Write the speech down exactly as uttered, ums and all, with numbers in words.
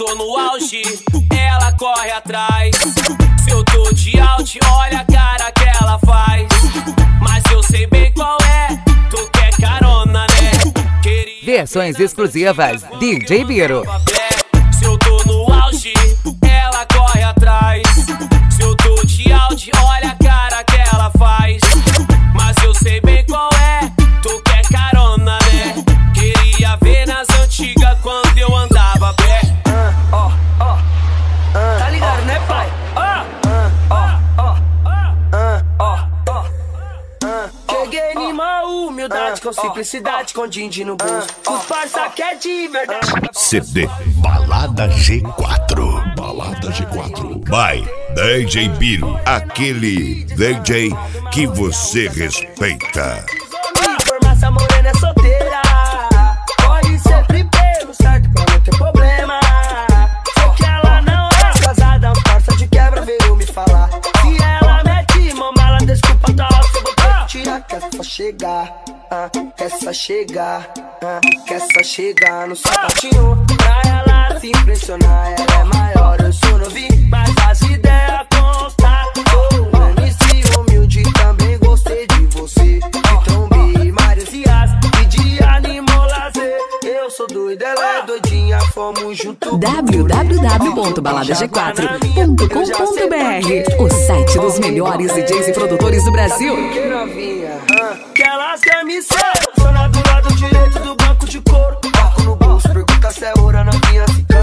tô no auge, ela corre atrás. Se eu tô de out, olha a cara que ela faz. Mas eu sei bem qual é, tu quer carona, né? Queria Versões exclusivas D J Biro. Se eu tô no auge, ela corre atrás. Se eu tô de out, olha a cara que ela faz. Mas eu sei bem qual é, tu quer carona, né? Queria ver nas antigas quando eu andava a pé. Ó, ó, tá ligado, né, pai? Ó, ó, ó, ó. Cheguei em uma humildade, com simplicidade, com din-din no bolso. Os parça que é de verdade. C D Balada G quatro. Balada G quatro. By D J Biro, aquele D J que você respeita. Informação morena é solteira. Pode sempre pelo certo pra não ter problema. Sei que ela não é casada, força de quebra veio me falar. Se ela mete mão, ela desculpa, tá ótimo, eu vou ter que tirar. Quer só chegar, ah, quer só chegar, ah, quer só chegar no sapatinho. Pra ela se impressionar, ela é maior, eu sou novinho, mas as ideias constam. Sou um M C humilde, também gostei de você. De trombei maresias e de animal lazer. Eu sou doido, ela é doidinha, fomos juntos. w w w ponto balada g quatro ponto com ponto b r, o site dos melhores D Js e produtores do Brasil. Que novinha, que elas querem me ser. Zona do lado direito do banco de couro. Barco no bolso, pergunta se é ouro, novinha se